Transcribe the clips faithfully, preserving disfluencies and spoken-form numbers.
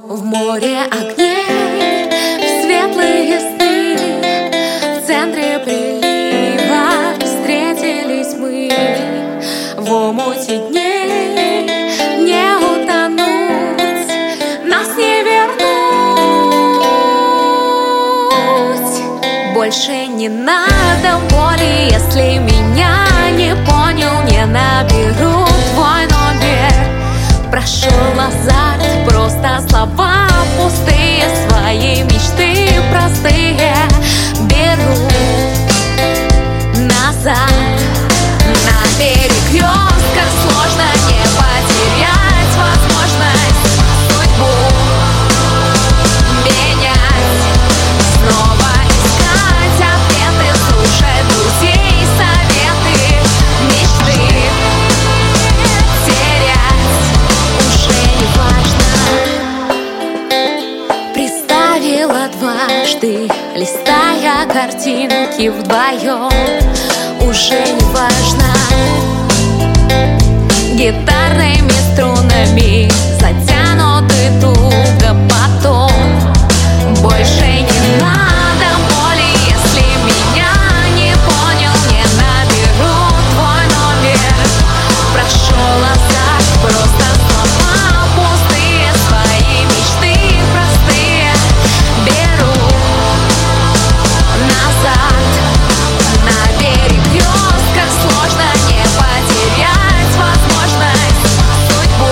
В море огней, в светлые сны, в центре прилива встретились мы. В омуте дней не утонуть, нас не вернуть. Больше не надо боли, если меня не понял, не наберу твой номер. Прошел назад, просто слова пустые, свои мечты простые беру назад. На перекрестках сложно не потерять возможность судьбу менять, снова искать ответы, слушать друзей, советы, мечты терять уже не важно. Представила дважды, листая картинки вдвоем, уже не важно. Гитарными струнами затянуты туго потом. Больше не надо боли, если меня не понял, не наберу твой номер. Прошел назад, просто слова пустые, свои мечты простые беру назад. На перекрестках сложно не потерять возможность судьбу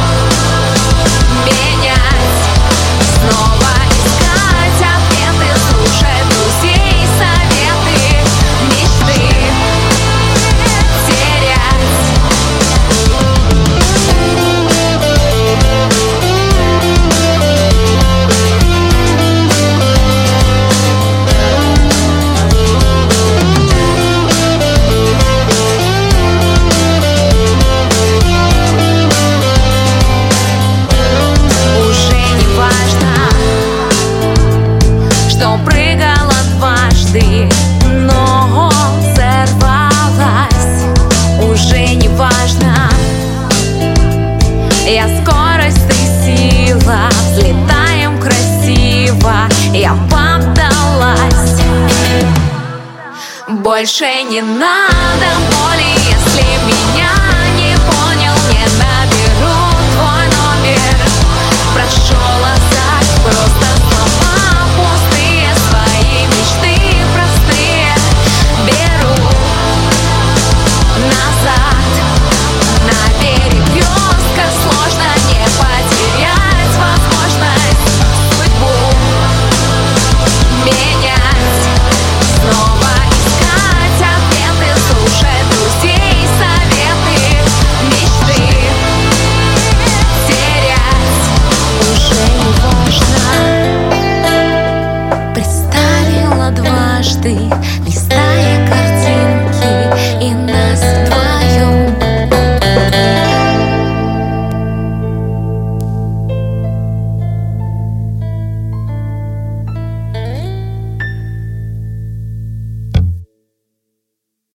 менять, снова искать ответы, слушать друзей, советы, мечты терять. Уже не важно, что прыгала дважды, но взорвалась. Уже не важно, я скорость, ты сила, взлетаем красиво, я поддалась. Больше не надо боли, если меня не понял, не наберу твой номер. Прошел назад, просто слова пустые, свои мечты простые беру назад. На перекрестках сложно не потерять возможность судьбу менять, снова искать ответы, слушать друзей, советы, мечты терять. Уже не важно. Представила дважды,